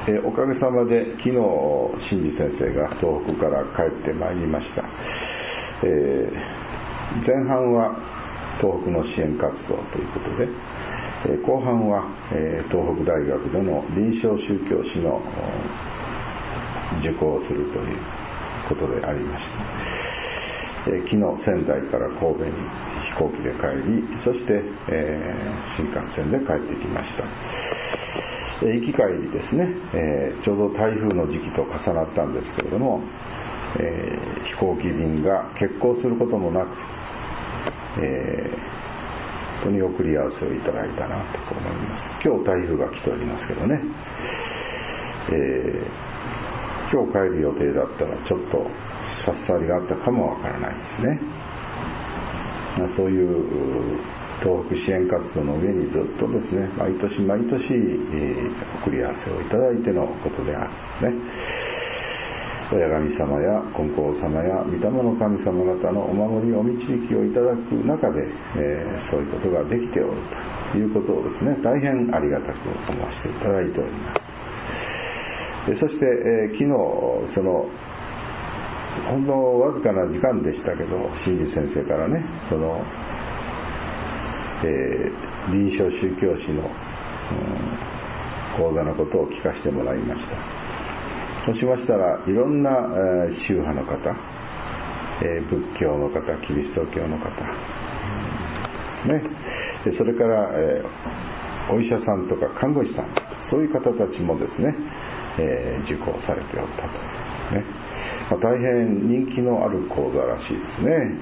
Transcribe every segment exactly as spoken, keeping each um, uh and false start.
えー、おかげさまで昨日新次先生が東北から帰ってまいりました。えー、前半は東北の支援活動ということで、えー、後半は、えー、東北大学での臨床宗教史の受講をするということでありました。えー、昨日仙台から神戸に飛行機で帰り、そして、えー、新幹線で帰ってきました。えー、行き帰りですね、えー、ちょうど台風の時期と重なったんですけれども、えー、飛行機便が欠航することもなく、えー、本当に送り合わせをいただいたなと思います。今日台風が来ておりますけどね、えー、今日帰る予定だったらちょっと差し障りがあったかもわからないですね。そういう東北支援活動の上にずっとですね、毎年毎年、えー、送り合わせをいただいてのことであるんですね。親神様や金光様や御霊の神様方のお守りお導きをいただく中で、えー、そういうことができておるということをですね、大変ありがたく思わせていただいております。そして、えー、昨日そのほんのわずかな時間でしたけど、新次先生からね、その、えー、臨床宗教史の、うん、講座のことを聞かせてもらいました。そうしましたら、いろんな、えー、宗派の方、えー、仏教の方、キリスト教の方、ね、でそれから、えー、お医者さんとか看護師さん、そういう方たちもですね、えー、受講されておったと、ね、まあ、大変人気のある講座らしいですね。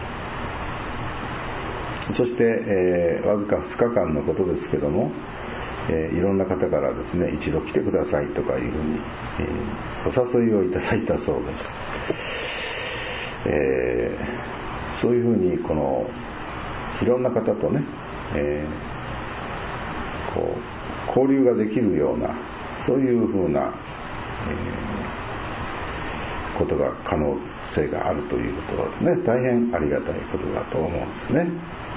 そして、えー、わずかふつかかんのことですけども、えー、いろんな方からですね、一度来てくださいとかいうふうに、えー、お誘いをいただいたそうです。えー、そういうふうにこのいろんな方とね、えー、こう交流ができるような、そういうふうな、えー、ことが可能性があるということはですね、大変ありがたいことだと思うんですね。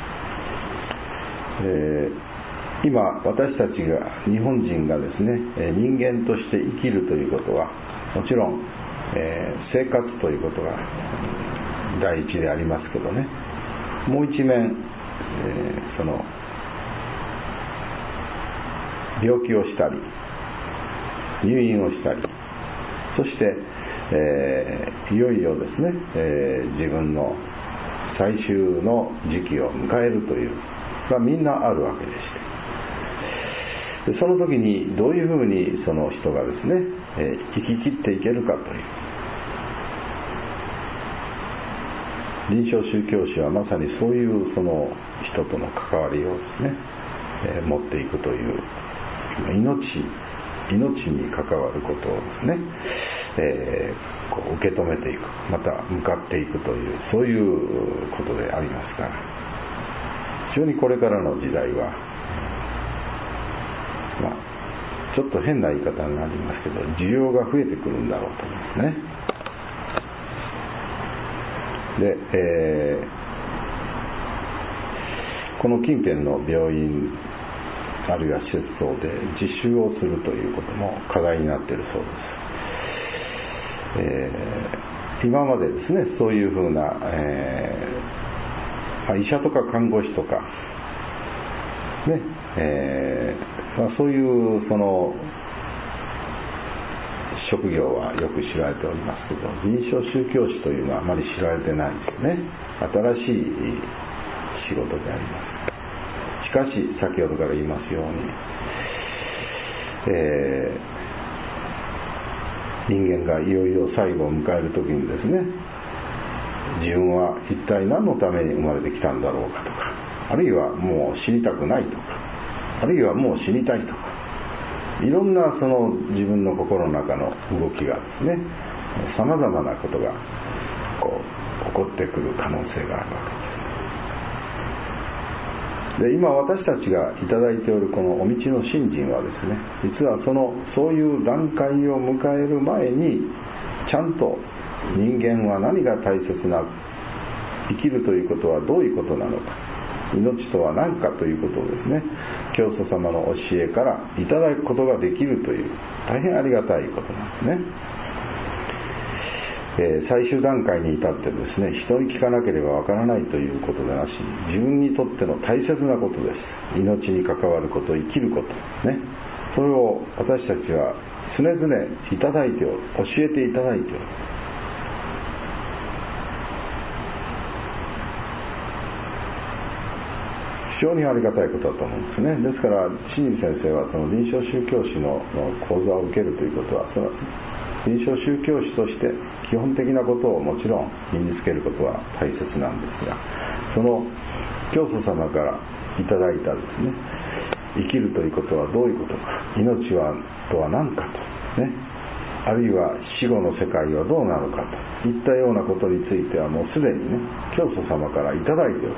えー今私たちが日本人がですね、人間として生きるということはもちろん、えー、生活ということが第一でありますけどね、もう一面、えー、その病気をしたり入院をしたり、そして、えー、いよいよですね、えー、自分の最終の時期を迎えるというがみんなあるわけでして、でその時にどういうふうにその人がですね、えー、生き切っていけるかという臨床宗教史はまさにそういうその人との関わりをですね、えー、持っていくという命命に関わることをですね、えー、こう受け止めていく、また向かっていくというそういうことでありますから、非常にこれからの時代はまあ、ちょっと変な言い方になりますけど、需要が増えてくるんだろうと思いますね。で、えー、この近辺の病院あるいは施設等で実習をするということも課題になっているそうです。えー、今までですね、そういうふうな、えーまあ、医者とか看護師とかね、えーまあ、そういうその職業はよく知られておりますけど、臨床宗教師というのはあまり知られてないんですね。新しい仕事であります。しかし先ほどから言いますように、えー、人間がいよいよ最後を迎える時にですね、自分は一体何のために生まれてきたんだろうかとか、あるいはもう死にたくないとか、あるいはもう死にたいとか、いろんなその自分の心の中の動きがですね、さまざまなことがこう起こってくる可能性があるわけです。で、今私たちがいただいておるこのお道の信心はですね、実はそのそういう段階を迎える前にちゃんと人間は何が大切な、生きるということはどういうことなのか、命とは何かということをですね、 教祖様の教えからいただくことができるという大変ありがたいことなんですね。えー、最終段階に至ってですね、人に聞かなければわからないということでなし、自分にとっての大切なことです。命に関わること、生きることね、それを私たちは常々いただいておる、教えていただいておる。非常にありがたいことだと思うんですね。ですから真理先生はその臨床宗教史の講座を受けるということは、その臨床宗教史として基本的なことをもちろん身につけることは大切なんですが、その教祖様からいただいたですね、生きるということはどういうことか、命はとは何かとね、あるいは死後の世界はどうなのかといったようなことについてはもうすでにね、教祖様からいただいておる。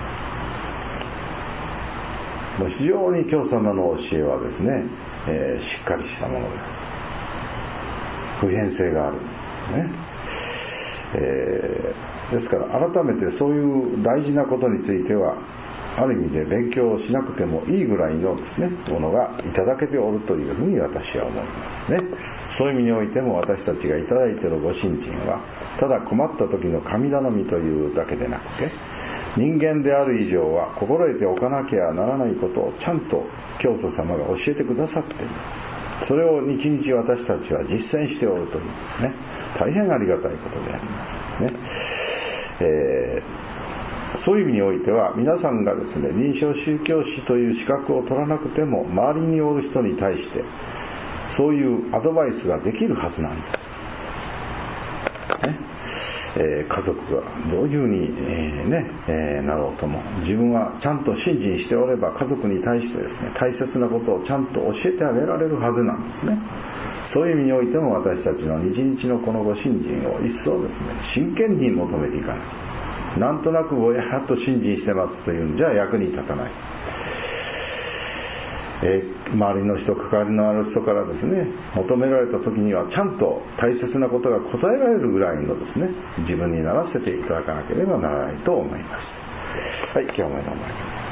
もう非常に教祖様の教えはですね、えー、しっかりしたものです。普遍性があるんですね。えー、ですから改めてそういう大事なことについてはある意味で勉強しなくてもいいぐらいのですね、ものがいただけておるというふうに私は思いますね。そういう意味においても私たちがいただいているご神人はただ困った時の神頼みというだけでなくて、人間である以上は心得ておかなきゃならないことをちゃんと教祖様が教えてくださっている。それを日々私たちは実践しておるというね、大変ありがたいことでありますね。えー、そういう意味においては皆さんがですね、臨床宗教士という資格を取らなくても周りにおる人に対してそういうアドバイスができるはずなんです、ね。えー、家族がどういうふうに、えーねえー、なろうとも自分はちゃんと信心しておれば家族に対してですね、大切なことをちゃんと教えてあげられるはずなんですね。そういう意味においても私たちの日々のこのご信心を一層ですね、真剣に求めていかない。なんとなくぼやっと信心してますというんじゃ役に立たない。えー、周りの人、関わりのある人からですね、求められた時にはちゃんと大切なことが答えられるぐらいのですね、自分にならせていただかなければならないと思います。はい、今日もどうもありがとうございます。